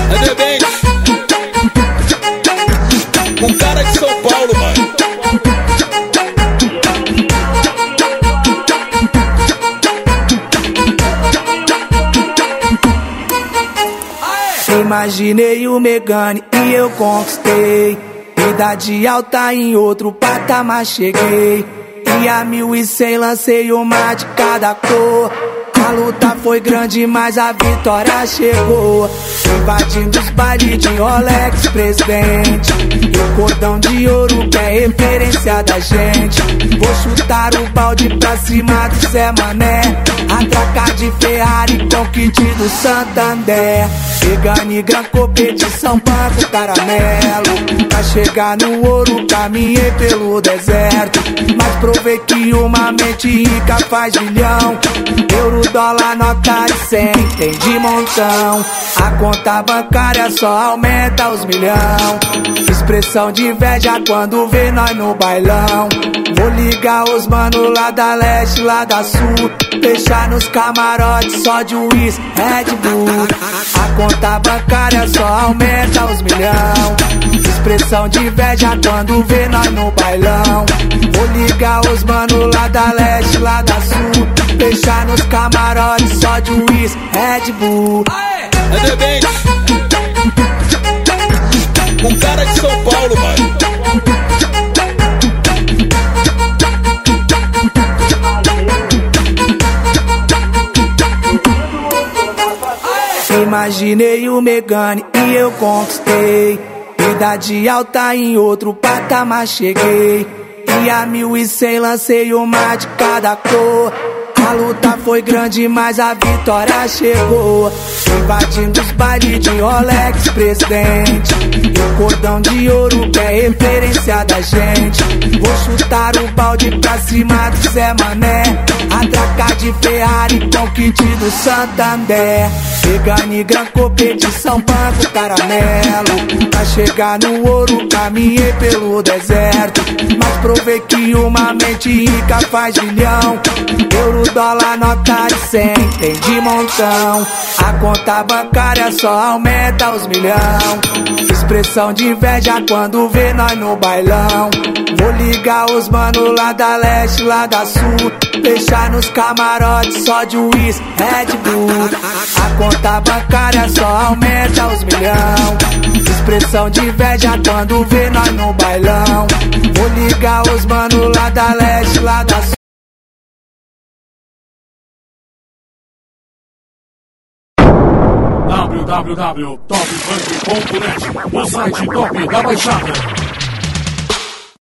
Ainda bem, um cara de São Paulo, mano. Imaginei o Megane e eu conquistei. Idade alta em outro patamar cheguei. E a 1100 lancei uma de cada cor. A luta foi grande, mas a vitória chegou. Invadindo os bailes de Rolex, presidente. E o cordão de ouro que é referência da gente. Vou chutar o balde pra cima do Zé Mané. Atracar de Ferrari com kit do Santander. Megane, Gran competição, banco, caramelo. Pra chegar no ouro, caminhei pelo deserto. Mas provei que uma mente rica faz milhão. Euro, dólar, nota de 100, tem de montão. A conta bancária só aumenta os milhão. Expressão de inveja quando vê nós no bailão. Vou ligar os mano lá da leste, lá da sul. Deixar nos camarotes só de uísque, Red Bull. A conta bancária só aumenta os milhão. Expressão de inveja quando vê nós no bailão. Vou ligar os mano lá da leste, lá da sul. Deixar nos camarotes só de uísque, Red Bull. Ainda bem, um cara de São Paulo, mano. Imaginei o Megane e eu conquistei. Idade alta em outro patamar cheguei. E a 1100 lancei uma de cada cor. A luta foi grande, mas a vitória chegou. Invadindo os bailes de Rolex, presidente. E o cordão de ouro que é referência da gente. Vou chutar o balde pra cima do Zé Mané. Atracar de Ferrari com kit do Santander. Megane, Gran competição, banco, caramelo. Pra chegar no ouro, caminhei pelo deserto. Mas provei que uma mente rica faz milhão. Euro, dólar, nota de 100, tem de montão. A conta bancária só aumenta os milhão. Expressão de inveja quando vê nós no bailão. Vou ligar os mano lá da leste, lá da sul. Deixar nos camarotes só de uísque, Red Bull. A conta bancária só aumenta os milhão. Expressão de inveja quando vê nós no bailão. Vou ligar os mano lá da leste, lá da sul. www.topfunk.net, o site top da Baixada.